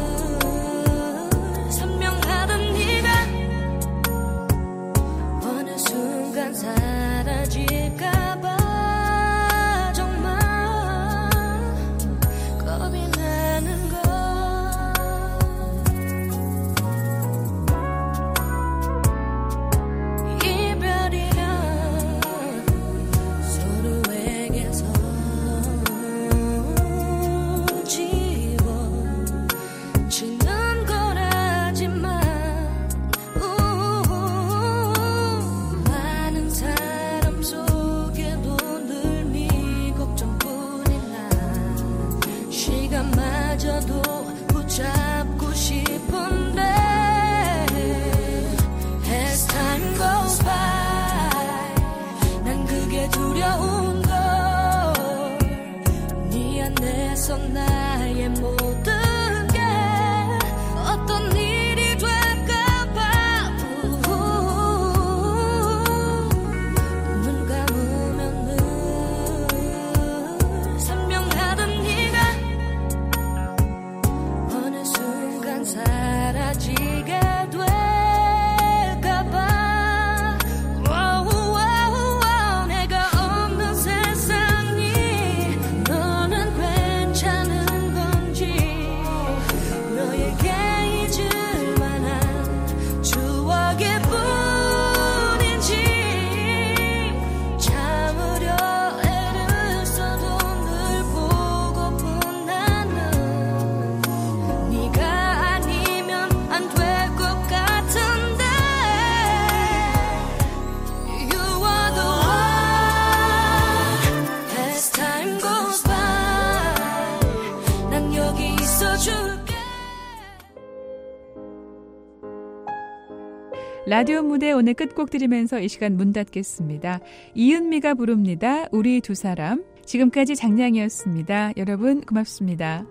선명하던 네가 어느 순간 사라질까봐 정말 겁이 나는 걸. 이별이란 서로에게서 지워지는 거라지만 많은 사람 속에도 늘 네 걱정뿐인 나 시간마저도 붙잡고 싶은데 As time goes by 난 그게 두려운 걸 네 안에서 나의 모든 게 어떤 일이 될까봐 눈 감으면 늘 선명하던 네가 어느 순간 사라지게 될까봐 내가 없는 세상이 너는 괜찮은 건지 너에게 잊을 만한 추억일 뿐인지 참으려 애를 써도 늘 보고픈 나는 네가 아니면 안 될 것 같은데 You are the one As time goes by 난 여기 있어줄게. 라디오 무대 오늘 끝곡 들으면서 이 시간 문 닫겠습니다. 이은미가 부릅니다. 우리 두 사람. 지금까지 장량이었습니다. 여러분 고맙습니다.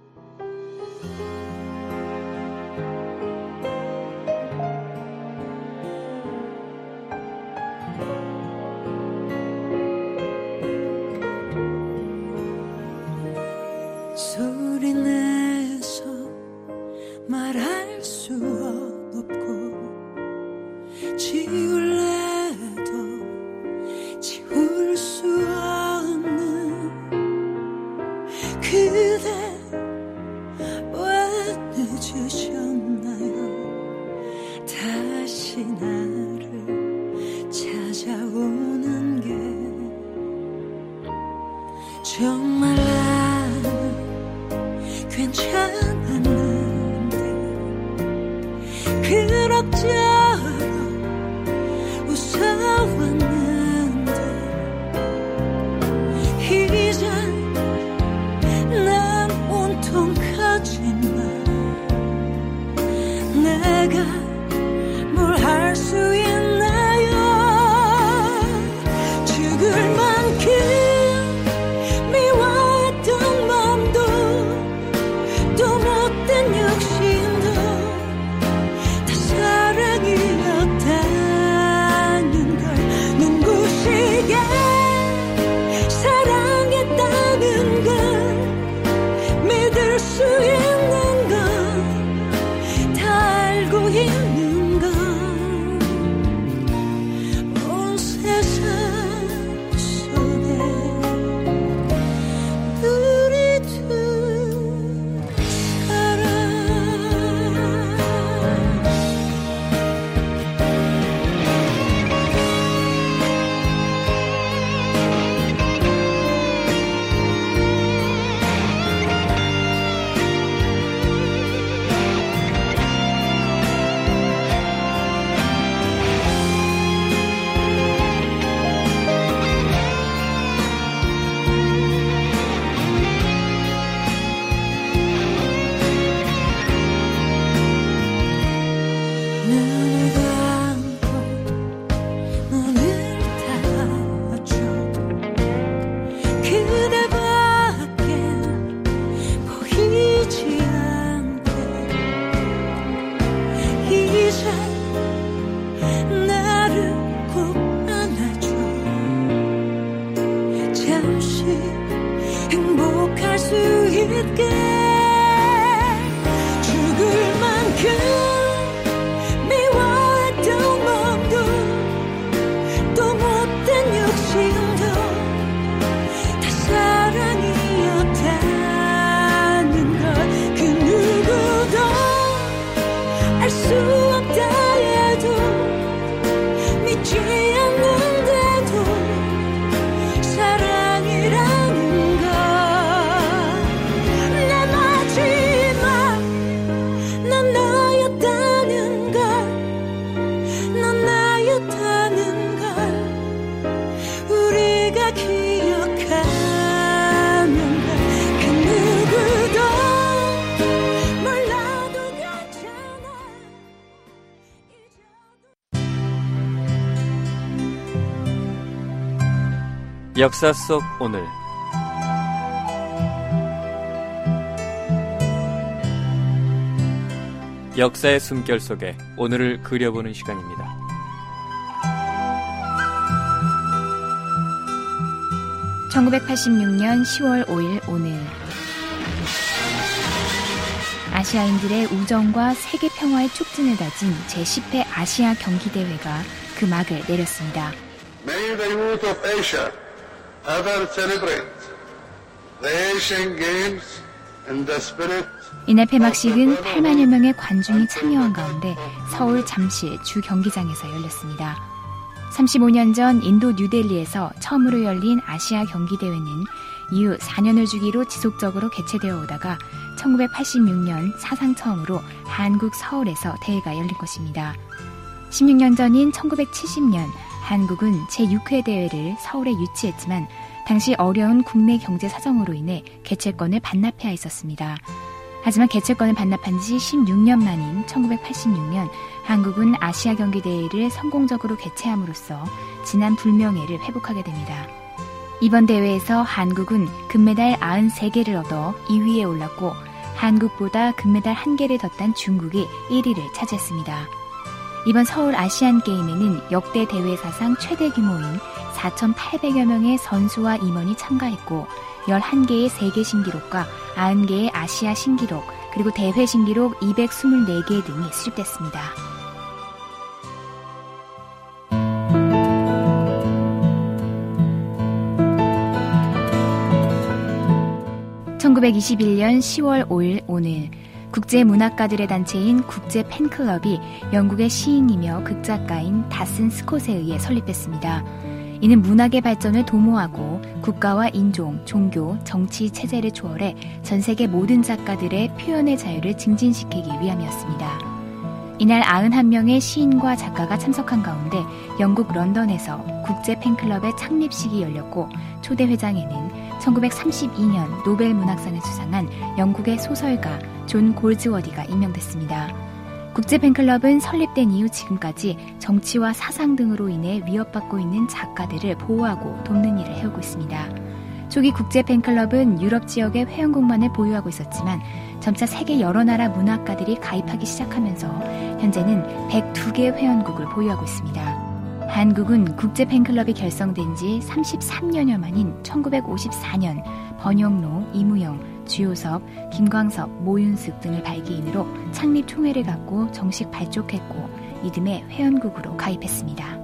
소리내서 말할 수 없고 지울래도 지울 수 없는 그대 왜 늦으셨나요? 다시 나를 찾아오는 게 정말 괜찮았는데 그럭저럭 웃어왔는데 이제 난 온통 커지만 내가 뭘 할 수 있나요? 죽을 만큼 미워했던 맘도 또 못된 욕심도 다 사랑이었다는 걸 눈부시게 사랑했다는 걸 믿을 수 있는 건 다 알고 있는 건 온 세상 속에 우리 둘 눈을 감고 눈을 닫죠. 그대밖에 보이지 않게 이제 나를 꼭 안아줘. 잠시 행복할 수 있게 죽을 만큼 미워했던 맘도 또 못된 욕심도 다 사랑이었다는 걸 그 누구도 알 수 없다 해도 믿지 않는데도 사랑이라는 걸 내 마지막 넌 너였다는 걸 넌 나였다는 걸 우리가 기억하는 걸 그 누구도 몰라도 괜찮아. 역사 속 오늘 역사의 숨결 속에 오늘을 그려보는 시간입니다. (1986년 10월 5일) 오늘 아시아인들의 우정과 세계 평화의 촉진을 다진 제10회 아시아 경기대회가 그 막을 내렸습니다. May the youth of Asia ever celebrate the Asian Games in the spirit. 이날 폐막식은 8만여 명의 관중이 참여한 가운데 서울 잠실 주 경기장에서 열렸습니다. 35년 전 인도 뉴델리에서 처음으로 열린 아시아 경기대회는 이후 4년을 주기로 지속적으로 개최되어 오다가 1986년 사상 처음으로 한국 서울에서 대회가 열린 것입니다. 16년 전인 1970년 한국은 제6회 대회를 서울에 유치했지만 당시 어려운 국내 경제 사정으로 인해 개최권을 반납해야 했었습니다. 하지만 개최권을 반납한 지 16년 만인 1986년 한국은 아시아 경기대회를 성공적으로 개최함으로써 지난 불명예를 회복하게 됩니다. 이번 대회에서 한국은 금메달 93개를 얻어 2위에 올랐고 한국보다 금메달 1개를 더 딴 중국이 1위를 차지했습니다. 이번 서울 아시안게임에는 역대 대회 사상 최대 규모인 4,800여 명의 선수와 임원이 참가했고 11개의 세계 신기록과 90개의 아시아 신기록 그리고 대회 신기록 224개 등이 수립됐습니다. (1921년 10월 5일) 오늘 국제문학가들의 단체인 국제팬클럽이 영국의 시인이며 극작가인 다슨 스콧에 의해 설립했습니다. 이는 문학의 발전을 도모하고 국가와 인종, 종교, 정치, 체제를 초월해 전 세계 모든 작가들의 표현의 자유를 증진시키기 위함이었습니다. 이날 91명의 시인과 작가가 참석한 가운데 영국 런던에서 국제팬클럽의 창립식이 열렸고 초대 회장에는 1932년 노벨 문학상을 수상한 영국의 소설가 존 골즈워디가 임명됐습니다. 국제팬클럽은 설립된 이후 지금까지 정치와 사상 등으로 인해 위협받고 있는 작가들을 보호하고 돕는 일을 해오고 있습니다. 초기 국제팬클럽은 유럽 지역의 회원국만을 보유하고 있었지만 점차 세계 여러 나라 문학가들이 가입하기 시작하면서 현재는 102개 회원국을 보유하고 있습니다. 한국은 국제팬클럽이 결성된 지 33년여 만인 1954년 번영로, 이무영, 주요섭, 김광섭, 모윤숙 등을 발기인으로 창립 총회를 갖고 정식 발족했고 이듬해 회원국으로 가입했습니다.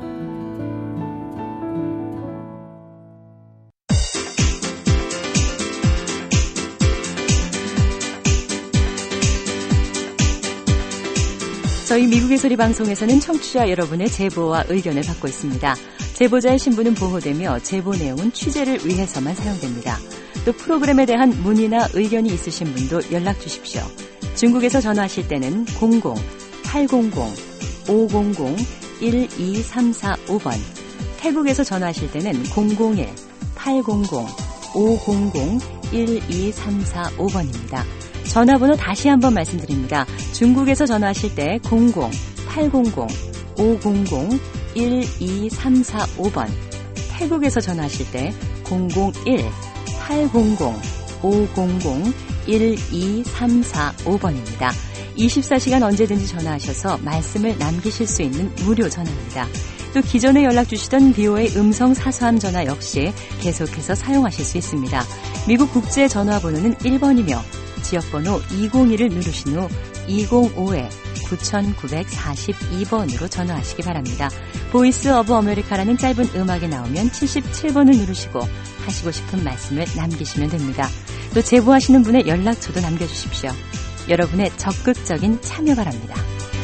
저희 미국의 소리 방송에서는 청취자 여러분의 제보와 의견을 받고 있습니다. 제보자의 신분은 보호되며 제보 내용은 취재를 위해서만 사용됩니다. 또 프로그램에 대한 문의나 의견이 있으신 분도 연락 주십시오. 중국에서 전화하실 때는 00-800-500-12345번, 태국에서 전화하실 때는 001-800-500-12345번입니다. 전화번호 다시 한번 말씀드립니다. 중국에서 전화하실 때 00800-500-12345번, 태국에서 전화하실 때 001-800-500-12345번입니다. 24시간 언제든지 전화하셔서 말씀을 남기실 수 있는 무료 전화입니다. 또 기존에 연락 주시던 BOA 음성 사서함 전화 역시 계속해서 사용하실 수 있습니다. 미국 국제 전화번호는 1번이며 지역번호 202를 누르신 후 205-9942번으로 전화하시기 바랍니다. 보이스 오브 아메리카라는 짧은 음악이 나오면 77번을 누르시고 하시고 싶은 말씀을 남기시면 됩니다. 또 제보하시는 분의 연락처도 남겨주십시오. 여러분의 적극적인 참여 바랍니다.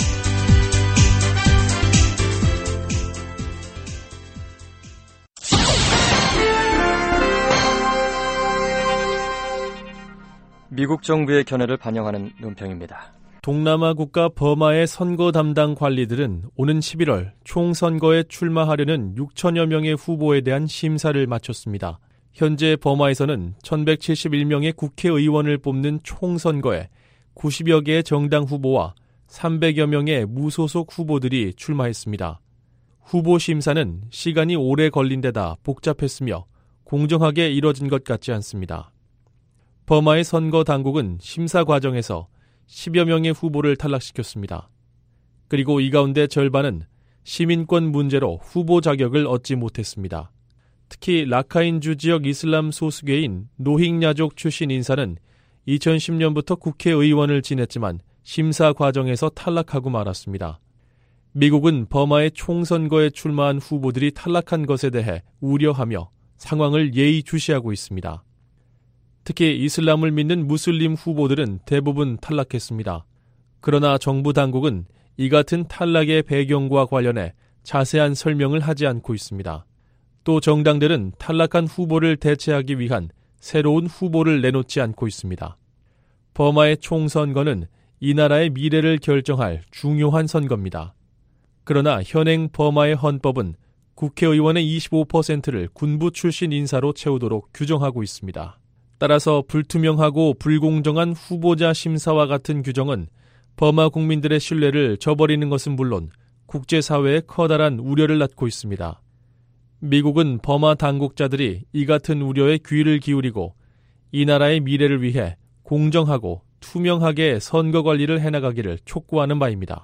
미국 정부의 견해를 반영하는 논평입니다. 동남아 국가 버마의 선거 담당 관리들은 오는 11월 총선거에 출마하려는 6천여 명의 후보에 대한 심사를 마쳤습니다. 현재 버마에서는 1171명의 국회의원을 뽑는 총선거에 90여 개의 정당 후보와 300여 명의 무소속 후보들이 출마했습니다. 후보 심사는 시간이 오래 걸린 데다 복잡했으며 공정하게 이뤄진 것 같지 않습니다. 버마의 선거 당국은 심사 과정에서 10여 명의 후보를 탈락시켰습니다. 그리고 이 가운데 절반은 시민권 문제로 후보 자격을 얻지 못했습니다. 특히 라카인주 지역 이슬람 소수계인 노힝야족 출신 인사는 2010년부터 국회의원을 지냈지만 심사 과정에서 탈락하고 말았습니다. 미국은 버마의 총선거에 출마한 후보들이 탈락한 것에 대해 우려하며 상황을 예의주시하고 있습니다. 특히 이슬람을 믿는 무슬림 후보들은 대부분 탈락했습니다. 그러나 정부 당국은 이 같은 탈락의 배경과 관련해 자세한 설명을 하지 않고 있습니다. 또 정당들은 탈락한 후보를 대체하기 위한 새로운 후보를 내놓지 않고 있습니다. 버마의 총선거는 이 나라의 미래를 결정할 중요한 선거입니다. 그러나 현행 버마의 헌법은 국회의원의 25%를 군부 출신 인사로 채우도록 규정하고 있습니다. 따라서 불투명하고 불공정한 후보자 심사와 같은 규정은 버마 국민들의 신뢰를 저버리는 것은 물론 국제사회에 커다란 우려를 낳고 있습니다. 미국은 버마 당국자들이 이 같은 우려에 귀를 기울이고 이 나라의 미래를 위해 공정하고 투명하게 선거 관리를 해나가기를 촉구하는 바입니다.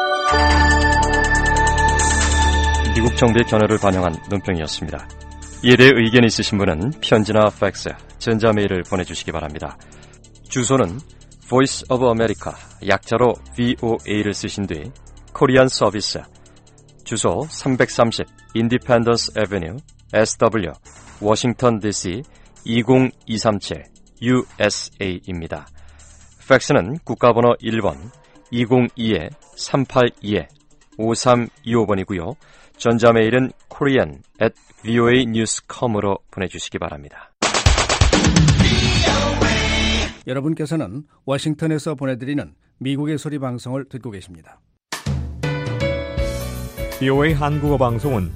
미국 정부의 견해를 반영한 논평이었습니다. 이에 대해 의견이 있으신 분은 편지나 팩스, 전자메일을 보내주시기 바랍니다. 주소는 Voice of America, 약자로 VOA를 쓰신 뒤 코리안 서비스, 주소 330 Independence Avenue, SW, 워싱턴 DC 20237 USA입니다. 팩스는 국가번호 1번 202-382-5325번이고요. 전자메일은 korean@voanews.com으로 보내주시기 바랍니다. 여러분께서는 워싱턴에서 보내드리는 미국의 소리 방송을 듣고 계십니다. VOA 한국어 방송은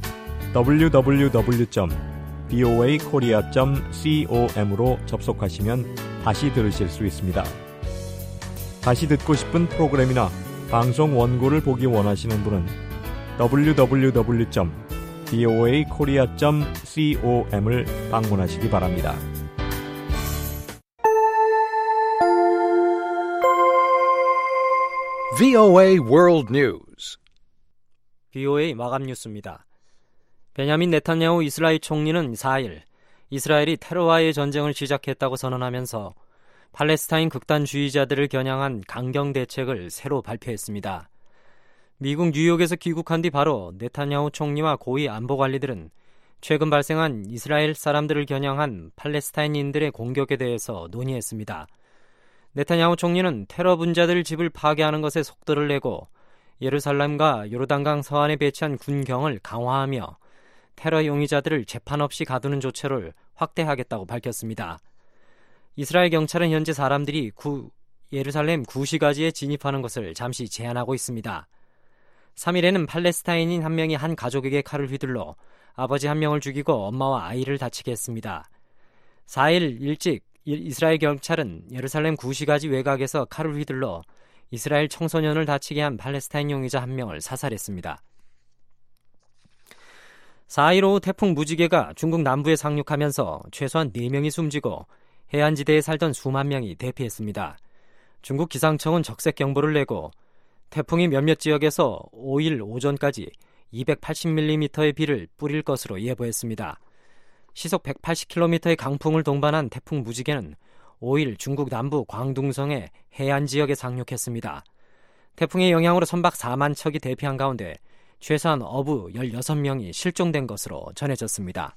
www.voakorea.com으로 접속하시면 다시 들으실 수 있습니다. 다시 듣고 싶은 프로그램이나 방송 원고를 보기 원하시는 분은 www.voakorea.com을 방문하시기 바랍니다. VOA World News. VOA 마감 뉴스입니다. 베냐민 네타냐후 이스라엘 총리는 4일 이스라엘이 테러와의 전쟁을 시작했다고 선언하면서 팔레스타인 극단주의자들을 겨냥한 강경 대책을 새로 발표했습니다. 미국 뉴욕에서 귀국한 뒤 바로 네타냐후 총리와 고위 안보관리들은 최근 발생한 이스라엘 사람들을 겨냥한 팔레스타인인들의 공격에 대해서 논의했습니다. 네타냐후 총리는 테러 분자들 집을 파괴하는 것에 속도를 내고 예루살렘과 요르단강 서안에 배치한 군경을 강화하며 테러 용의자들을 재판 없이 가두는 조처를 확대하겠다고 밝혔습니다. 이스라엘 경찰은 현재 사람들이 예루살렘 구시가지에 진입하는 것을 잠시 제한하고 있습니다. 3일에는 팔레스타인인 한 명이 한 가족에게 칼을 휘둘러 아버지 한 명을 죽이고 엄마와 아이를 다치게 했습니다. 4일 일찍 이스라엘 경찰은 예루살렘 구시가지 외곽에서 칼을 휘둘러 이스라엘 청소년을 다치게 한 팔레스타인 용의자 한 명을 사살했습니다. 4일 오후 태풍 무지개가 중국 남부에 상륙하면서 최소한 4명이 숨지고 해안지대에 살던 수만 명이 대피했습니다. 중국 기상청은 적색경보를 내고 태풍이 몇몇 지역에서 5일 오전까지 280mm의 비를 뿌릴 것으로 예보했습니다. 시속 180km의 강풍을 동반한 태풍 무지개는 5일 중국 남부 광둥성의 해안 지역에 상륙했습니다. 태풍의 영향으로 선박 4만 척이 대피한 가운데 최소한 어부 16명이 실종된 것으로 전해졌습니다.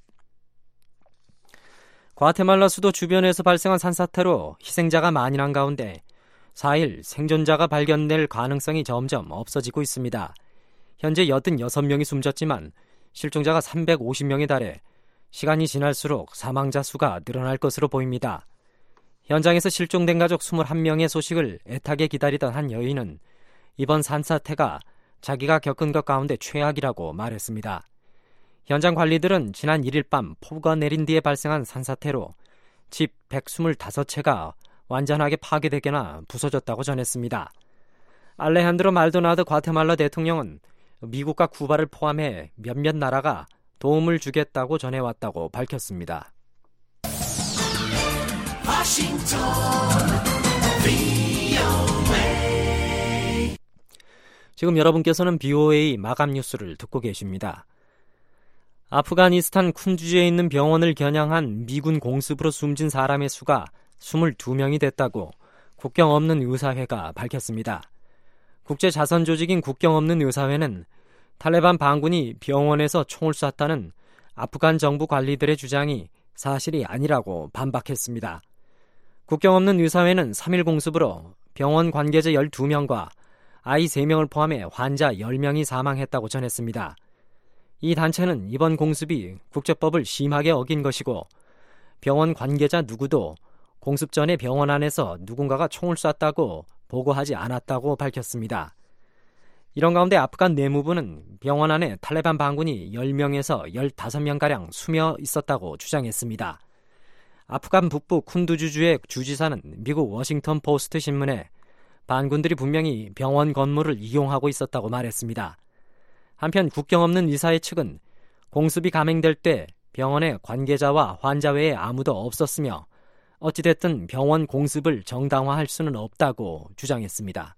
과테말라 수도 주변에서 발생한 산사태로 희생자가 만연한 가운데 4일 생존자가 발견될 가능성이 점점 없어지고 있습니다. 현재 86명이 숨졌지만 실종자가 350명에 달해 시간이 지날수록 사망자 수가 늘어날 것으로 보입니다. 현장에서 실종된 가족 21명의 소식을 애타게 기다리던 한 여인은 이번 산사태가 자기가 겪은 것 가운데 최악이라고 말했습니다. 현장 관리들은 지난 1일 밤 폭우가 내린 뒤에 발생한 산사태로 집 125채가 완전하게 파괴되거나 부서졌다고 전했습니다. 알레한드로 말도나드 과테말라 대통령은 미국과 쿠바를 포함해 몇몇 나라가 도움을 주겠다고 전해왔다고 밝혔습니다. 지금 여러분께서는 BOA 마감 뉴스를 듣고 계십니다. 아프가니스탄 쿤두주에 있는 병원을 겨냥한 미군 공습으로 숨진 사람의 수가 22명이 됐다고 국경 없는 의사회가 밝혔습니다. 국제자선조직인 국경 없는 의사회는 탈레반 반군이 병원에서 총을 쐈다는 아프간 정부 관리들의 주장이 사실이 아니라고 반박했습니다. 국경 없는 의사회는 3일 공습으로 병원 관계자 12명과 아이 3명을 포함해 환자 10명이 사망했다고 전했습니다. 이 단체는 이번 공습이 국제법을 심하게 어긴 것이고 병원 관계자 누구도 공습 전에 병원 안에서 누군가가 총을 쐈다고 보고하지 않았다고 밝혔습니다. 이런 가운데 아프간 내무부는 병원 안에 탈레반 반군이 10명에서 15명가량 숨어 있었다고 주장했습니다. 아프간 북부 쿤두주주의 주지사는 미국 워싱턴 포스트 신문에 반군들이 분명히 병원 건물을 이용하고 있었다고 말했습니다. 한편 국경 없는 의사회 측은 공습이 감행될 때 병원에 관계자와 환자 외에 아무도 없었으며 어찌됐든 병원 공습을 정당화할 수는 없다고 주장했습니다.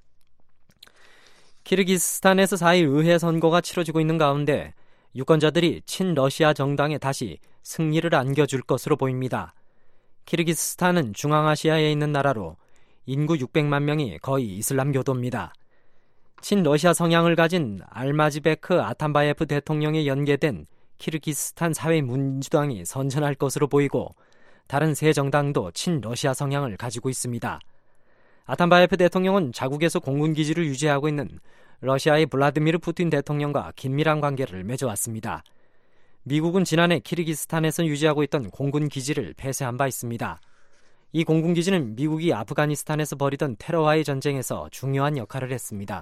키르기스스탄에서 4일 의회 선거가 치러지고 있는 가운데 유권자들이 친러시아 정당에 다시 승리를 안겨줄 것으로 보입니다. 키르기스스탄은 중앙아시아에 있는 나라로 인구 600만 명이 거의 이슬람교도입니다. 친러시아 성향을 가진 알마지베크 아탄바예프 대통령에 연계된 키르기스스탄 사회민주당이 선전할 것으로 보이고 다른 세 정당도 친러시아 성향을 가지고 있습니다. 아탄바예프 대통령은 자국에서 공군기지를 유지하고 있는 러시아의 블라디미르 푸틴 대통령과 긴밀한 관계를 맺어왔습니다. 미국은 지난해 키르기스탄에서 유지하고 있던 공군기지를 폐쇄한 바 있습니다. 이 공군기지는 미국이 아프가니스탄에서 벌이던 테러와의 전쟁에서 중요한 역할을 했습니다.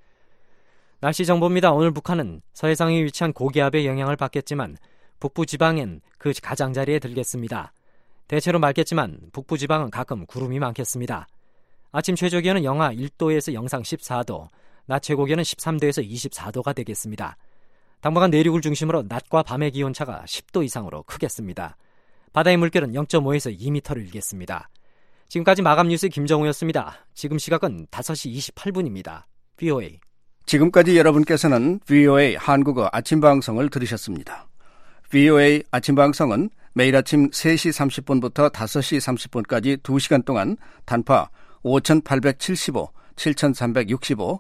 날씨 정보입니다. 오늘 북한은 서해상에 위치한 고기압의 영향을 받겠지만 북부 지방엔 그 가장자리에 들겠습니다. 대체로 맑겠지만 북부 지방은 가끔 구름이 많겠습니다. 아침 최저기온은 영하 1도에서 영상 14도, 낮 최고기온은 13도에서 24도가 되겠습니다. 당분간 내륙을 중심으로 낮과 밤의 기온차가 10도 이상으로 크겠습니다. 바다의 물결은 0.5에서 2m를 일겠습니다. 지금까지 마감 뉴스 김정우였습니다. 지금 시각은 5시 28분입니다. VOA. 지금까지 여러분께서는 VOA 한국어 아침방송을 들으셨습니다. VOA 아침방송은 매일 아침 3시 30분부터 5시 30분까지 2시간 동안 단파 5875, 7365,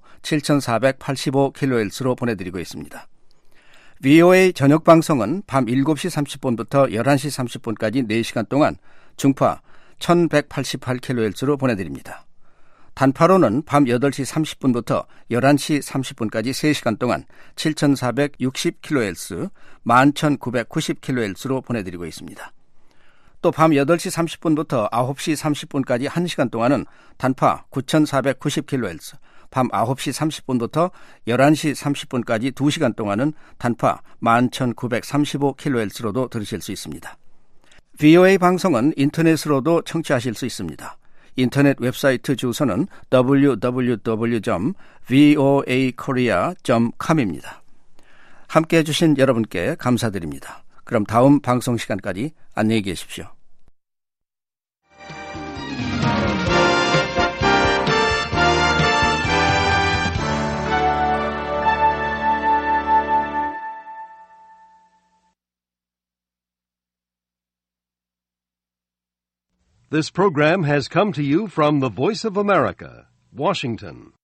7485kHz로 보내드리고 있습니다. VOA 저녁방송은 밤 7시 30분부터 11시 30분까지 4시간 동안 중파 1188kHz로 보내드립니다. 단파로는 밤 8시 30분부터 11시 30분까지 3시간 동안 7460kHz, 11990kHz로 보내드리고 있습니다. 또 밤 8시 30분부터 9시 30분까지 1시간 동안은 단파 9490kHz, 밤 9시 30분부터 11시 30분까지 2시간 동안은 단파 11935kHz로도 들으실 수 있습니다. VOA 방송은 인터넷으로도 청취하실 수 있습니다. 인터넷 웹사이트 주소는 www.voakorea.com입니다. 함께해 주신 여러분께 감사드립니다. 그럼 다음 방송 시간까지 안녕히 계십시오. This program has come to you from the Voice of America, Washington.